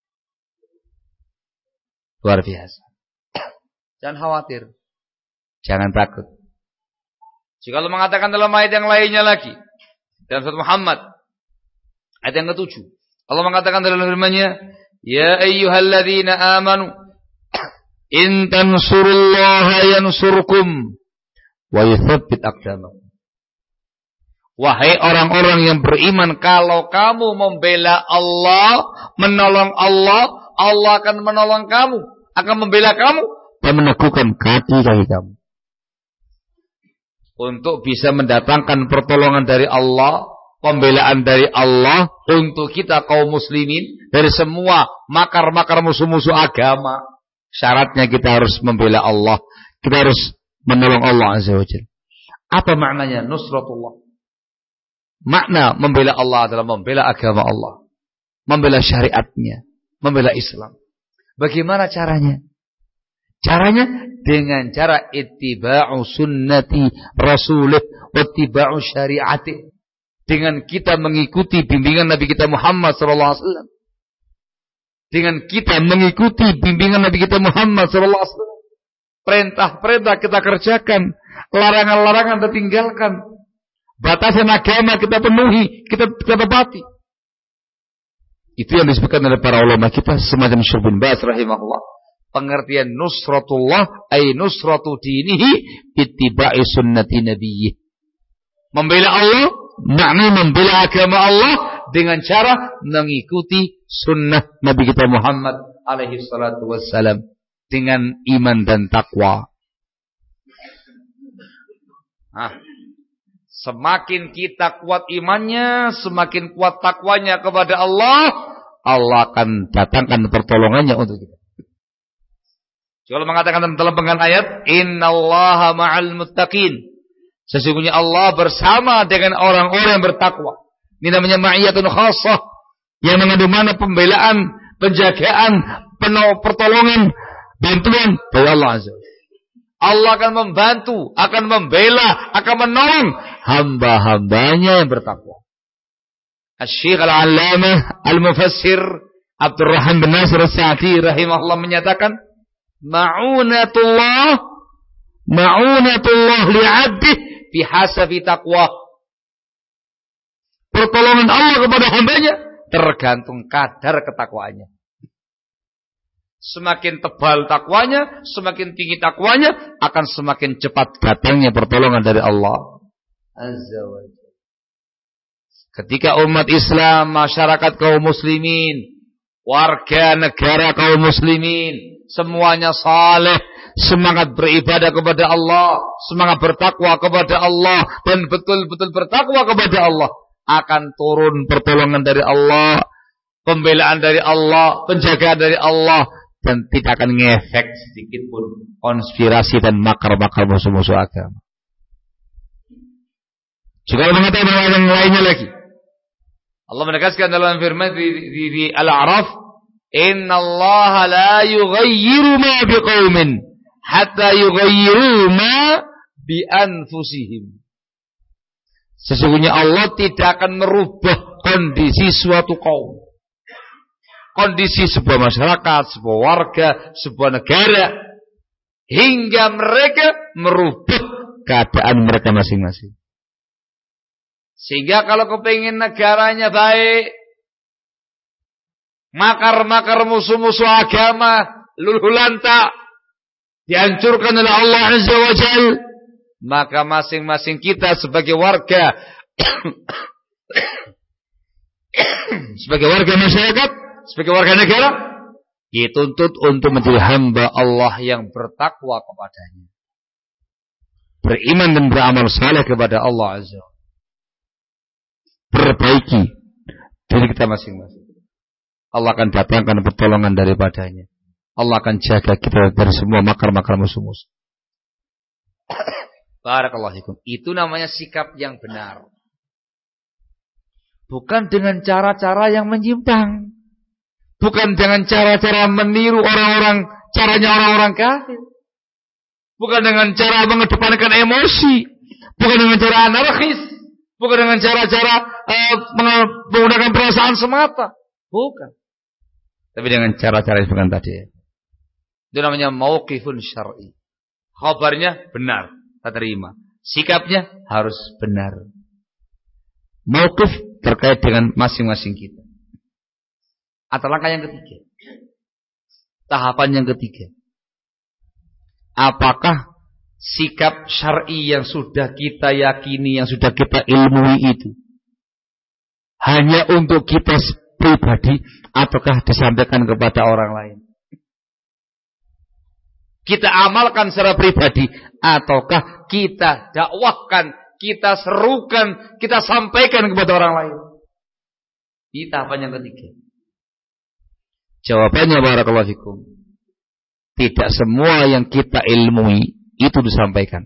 Luar biasa. Jangan khawatir. Jangan takut. Jika Allah mengatakan dalam ayat yang lainnya lagi, dalam surat Muhammad ayat yang ke-7, Allah mengatakan dalam firman-Nya, "Ya ayyuhalladzina amanu in tansurullaha yansurkum wa yutsabbit aqdamakum." Wahai orang-orang yang beriman, kalau kamu membela Allah, menolong Allah, Allah akan menolong kamu, akan membela kamu dan meneguhkan kaki-kaki kamu. Untuk bisa mendatangkan pertolongan dari Allah, pembelaan dari Allah untuk kita kaum muslimin dari semua makar-makar musuh-musuh agama, syaratnya kita harus membela Allah, kita harus menolong Allah Azza wa Jalla. Apa maknanya nusratullah? Makna membela Allah adalah membela agama Allah, membela syariatnya, membela Islam. Bagaimana caranya? Caranya dengan cara ittiba'u sunnati rasulih wa ittiba'u syari'ati. Dengan kita mengikuti bimbingan Nabi kita Muhammad sallallahu alaihi wasallam. Dengan kita mengikuti bimbingan Nabi kita Muhammad sallallahu alaihi wasallam. Perintah-perintah kita kerjakan, larangan-larangan kita tinggalkan. Batasan agama kita penuhi, kita tepati. Itu yang disebutkan oleh para ulama kita semacam Syekh bin Baz rahimahullah. Pengertian nusratullah ay nusratu dinihi ittiba'i sunnati nabiyyi. Membela Allah, makna membela agama Allah dengan cara mengikuti sunnah Nabi kita Muhammad alaihi salatu wassalam dengan iman dan takwa. Semakin kita kuat imannya, semakin kuat takwanya kepada Allah, Allah akan datangkan pertolongannya untuk kita. Kalau mengatakan dalam penggalan ayat, innallaha ma'al muttaqin. Sesungguhnya Allah bersama dengan orang-orang yang bertakwa. Ini namanya ma'iyatun khassah, yang mengandung mana pembelaan, penjagaan, pertolongan, bantuan dari Allah Azza wa Jalla. Allah akan membantu, akan membela, akan menolong hamba-hambanya yang bertakwa. Asy-Syaikh Al-Allamah Al-Mufassir Abdurrahman bin Nasir As-Sa'di rahimahullah menyatakan, ma'unatullah li'abdih bihasabi taqwa. Pertolongan Allah kepada hambanya tergantung kadar ketakwaannya. Semakin tebal takwanya, semakin tinggi takwanya, akan semakin cepat datangnya pertolongan dari Allah Azza wa Jalla. Ketika umat Islam, masyarakat kaum muslimin, warga negara kaum muslimin, semuanya saleh, semangat beribadah kepada Allah, semangat bertakwa kepada Allah, dan betul-betul bertakwa kepada Allah, akan turun pertolongan dari Allah, pembelaan dari Allah, penjagaan dari Allah, dan tidak akan ngefek sedikit pun konspirasi dan makar-makar musuh-musuh agama. Juga mengatakan yang lainnya lagi. Allah menegaskan dalam firman di Al-A'raf, Innallaha la yughayyiru ma biqaumin hatta yughayyiru ma bi anfusihim. Sesungguhnya Allah tidak akan merubah kondisi suatu kaum. Kondisi sebuah masyarakat, sebuah warga, sebuah negara, hingga mereka merubah keadaan mereka masing-masing. Sehingga kalau kepingin negaranya baik, makar-makar musuh-musuh agama luluh lantak dihancurkan oleh Allah Azza wa Jalla, maka masing-masing kita sebagai warga sebagai warga masyarakat, sebagai warga negara, dituntut untuk menjadi hamba Allah yang bertakwa kepadanya, beriman dan beramal saleh kepada Allah Azza wa Jalla. Perbaiki diri kita masing-masing. Allah akan datangkan pertolongan daripadanya. Allah akan jaga kita dari semua makar-makar musuh-musuh. Barakallahu fikum. Itu namanya sikap yang benar. Bukan dengan cara-cara yang menyimpang. Bukan dengan cara-cara meniru caranya orang-orang kafir. Bukan dengan cara mengedepankan emosi. Bukan dengan cara anarkis. Bukan dengan cara-cara menggunakan perasaan semata. Bukan. Tapi dengan cara-cara yang bukan tadi. Itu namanya mauqifun syar'i. Khabarnya benar, tak terima. Sikapnya harus benar. Mauqif terkait dengan masing-masing kita. Atau langkah yang ketiga. Tahapan yang ketiga. Apakah sikap syar'i yang sudah kita yakini, yang sudah kita ilmui itu hanya untuk kita pribadi ataukah disampaikan kepada orang lain? Kita amalkan secara pribadi ataukah kita dakwahkan, kita serukan, kita sampaikan kepada orang lain? Ini tahapan yang ketiga. Jawabannya barakallahu fikum, tidak semua yang kita ilmui itu disampaikan.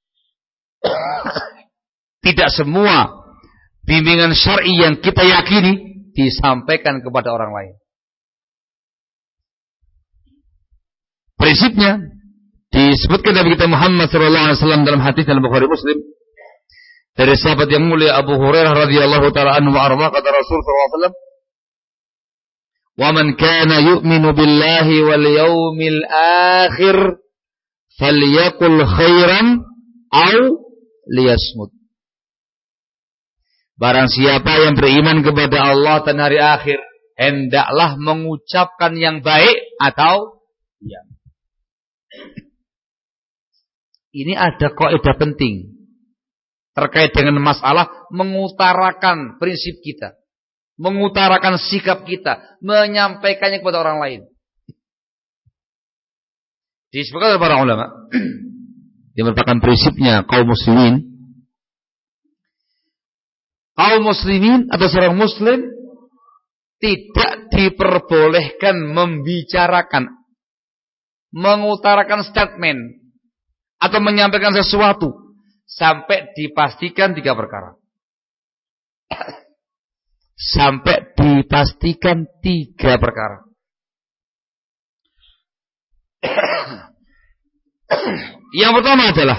Tidak semua bimbingan syar'i yang kita yakini disampaikan kepada orang lain. Prinsipnya disebutkan Nabi kita Muhammad SAW dalam hadis dalam Bukhari Muslim dari sahabat yang mulia Abu Hurairah radhiyallahu taala anhu wa arda, kata Rasul SAW, "Wa man kana yu'minu billahi wal yawmil akhir falyakul khairan aw liyasmut." Barang siapa yang beriman kepada Allah dan hari akhir, hendaklah mengucapkan yang baik atau diam. Ini ada kaidah penting terkait dengan masalah mengutarakan prinsip kita, mengutarakan sikap kita, menyampaikannya kepada orang lain. Disebutkan oleh para ulama, yang merupakan prinsipnya kaum muslimin. Kaum muslimin atau seorang muslim tidak diperbolehkan membicarakan, mengutarakan statement atau menyampaikan sesuatu sampai dipastikan 3 perkara. Sampai dipastikan 3 perkara. Yang pertama adalah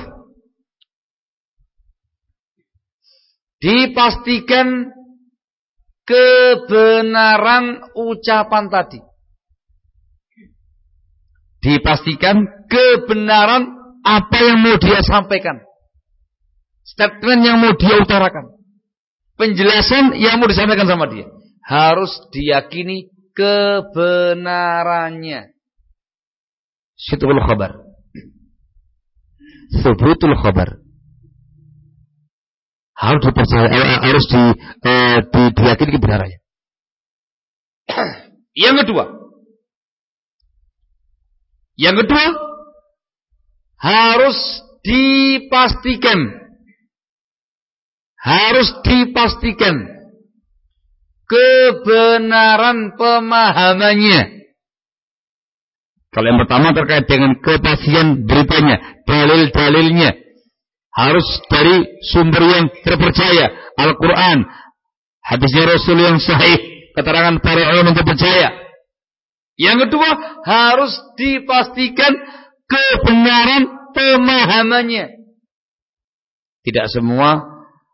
dipastikan kebenaran ucapan tadi. Dipastikan kebenaran apa yang mau dia sampaikan. Statement yang mau dia utarakan. Penjelasan yang mau disampaikan sama dia. Harus diyakini kebenarannya. Subutul khabar. Subutul khabar. Harus dipercaya, harus diyakini kebenarannya. Yang kedua, harus dipastikan kebenaran pemahamannya. Kalau yang pertama terkait dengan kepastian beritanya, dalil-dalilnya, harus dari sumber yang terpercaya, Al-Quran, hadisnya Rasul yang sahih, keterangan para ulama yang terpercaya. Yang kedua, harus dipastikan kebenaran pemahamannya. Tidak semua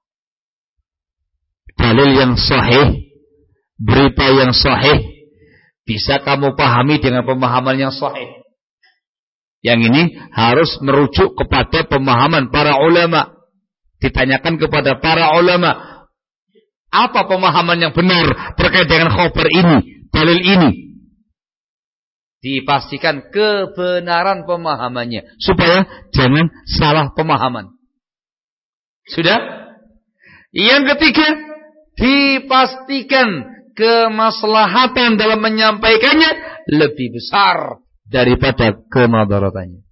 dalil yang sahih, berita yang sahih bisa kamu pahami dengan pemahaman yang sahih. Yang ini harus merujuk kepada pemahaman para ulama. Ditanyakan kepada para ulama, apa pemahaman yang benar terkait dengan khabar ini, dalil ini. Dipastikan kebenaran pemahamannya supaya jangan salah pemahaman. Sudah? Yang ketiga, dipastikan kemaslahatan dalam menyampaikannya lebih besar daripada kemadaratannya.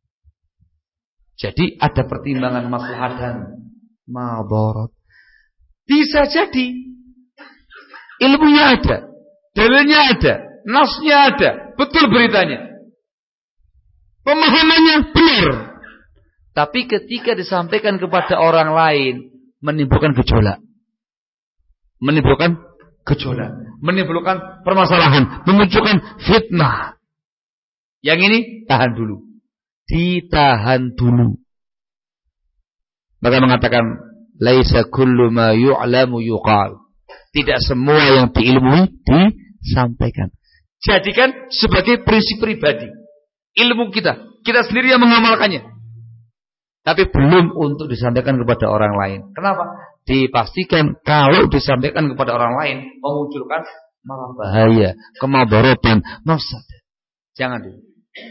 Jadi ada pertimbangan maslahat dan madarat. Bisa jadi ilmunya ada, dalilnya ada, nasnya ada, betul beritanya, pemahamannya benar. Tapi ketika disampaikan kepada orang lain, menimbulkan gejolak. Menimbulkan permasalahan, memunculkan fitnah. Yang ini tahan dulu. Ditahan dulu. Maka mengatakan, laisa kullu ma yu'lamu yuqal. Tidak semua yang diilmui disampaikan. Jadikan sebagai prinsip pribadi. Ilmu kita sendiri yang mengamalkannya. Tapi belum untuk disampaikan kepada orang lain. Kenapa? Dipastikan kalau disampaikan kepada orang lain memunculkan malah bahaya, kemadaratan, mafsadah. Jangan dulu.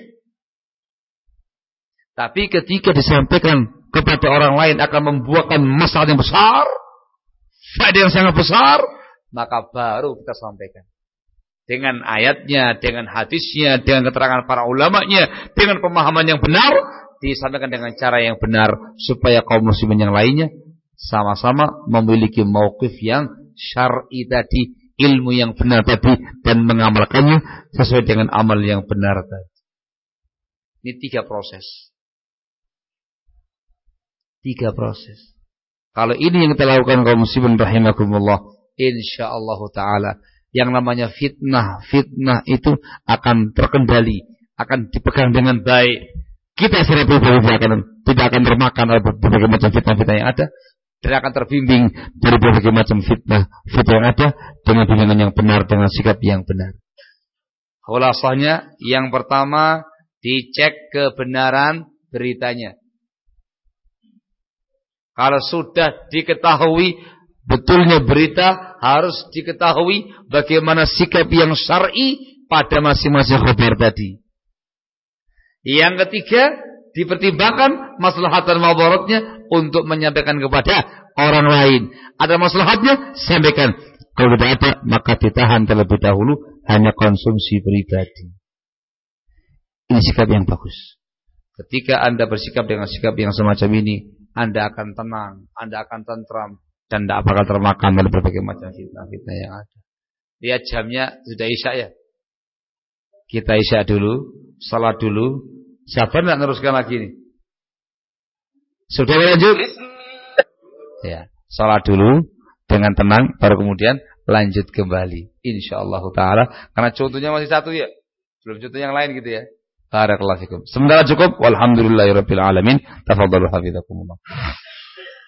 Tapi ketika disampaikan kepada orang lain akan membuahkan masalah yang besar, faedah yang sangat besar, maka baru kita sampaikan. Dengan ayatnya, dengan hadisnya, dengan keterangan para ulamanya, dengan pemahaman yang benar, disampaikan dengan cara yang benar supaya kaum muslimin yang lainnya sama-sama memiliki mauqif yang syar'i tadi, ilmu yang benar tadi, dan mengamalkannya sesuai dengan amal yang benar tadi. Ini 3 proses. 3 proses. Kalau ini yang kita lakukan kaum muslimin rahimakumullah, insyaallah taala yang namanya fitnah itu akan terkendali, akan dipegang dengan baik. Kita secara pribadi tidak akan termakan oleh berbagai macam fitnah-fitnah yang ada, dan akan terbimbing dari berbagai macam fitnah yang ada dengan bimbingan yang benar, dengan sikap yang benar. Khulasahnya, yang pertama dicek kebenaran beritanya. Kalau sudah diketahui betulnya berita, harus diketahui bagaimana sikap yang syar'i pada masing-masing khabar tadi. Yang ketiga, dipertimbangkan maslahat dan madaratnya untuk menyampaikan kepada orang lain. Ada maslahatnya, sampaikan. Kalau tidak ada, maka ditahan terlebih dahulu, hanya konsumsi pribadi. Ini sikap yang bagus. Ketika Anda bersikap dengan sikap yang semacam ini, Anda akan tenang, Anda akan tentram, dan tidak bakal termakan oleh berbagai macam fitnah-fitnah yang ada. Lihat jamnya, sudah isya ya. Kita isya dulu, salat dulu. Sabar tidak meneruskan lagi nih? Sudah lanjut? Ya, salat dulu dengan tenang, baru kemudian lanjut kembali. Insyaallah taala. Karena contohnya masih 1 ya. Belum contoh yang lain gitu ya. Barakallahu fikum. Sementara cukup. Walhamdulillahirabbil alamin. Tafadhalu hafizakumullah.